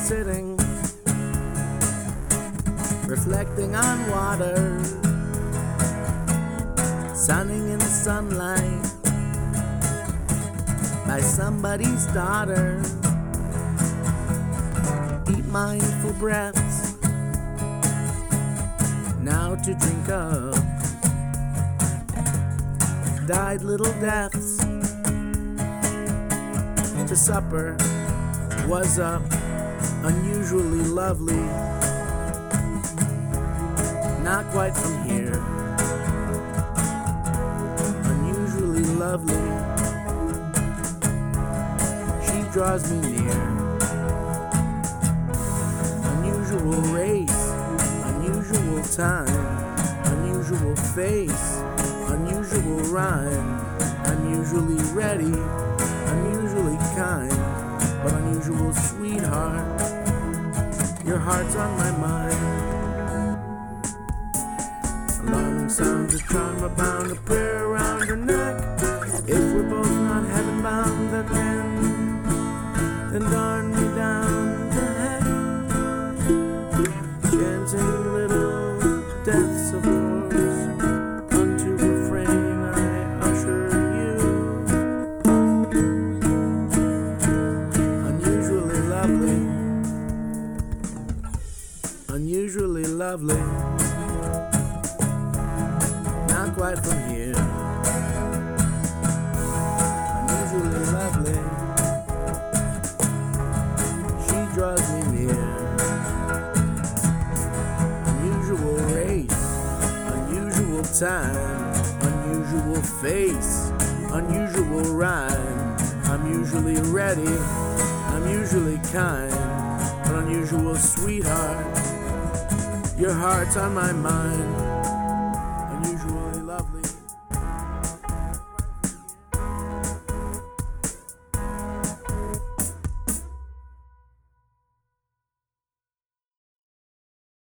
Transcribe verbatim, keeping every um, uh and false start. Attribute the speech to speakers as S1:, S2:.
S1: sitting, reflecting on water, sunning in the sunlight by somebody's daughter. Deep mindful breaths, now to drink up. Died little deaths, to supper was up, unusually lovely. Not quite from here, unusually lovely. She draws me near. Unusual race, unusual time, unusual face, unusual rhyme. I'm usually ready, unusually kind, but unusual sweetheart. Your heart's on my mind. Alarming sounds of charm are bound, a prayer around her neck. If we're both not heaven bound, then then, then darn me down to heck. Chanting little deaths of course, unto refrain I usher you. Unusually lovely, unusually lovely. Not quite from here, unusually lovely. She draws me near. Unusual race, unusual time, unusual face, unusual rhyme. I'm usually ready, I'm usually kind, but unusual sweetheart. Your heart's on my mind.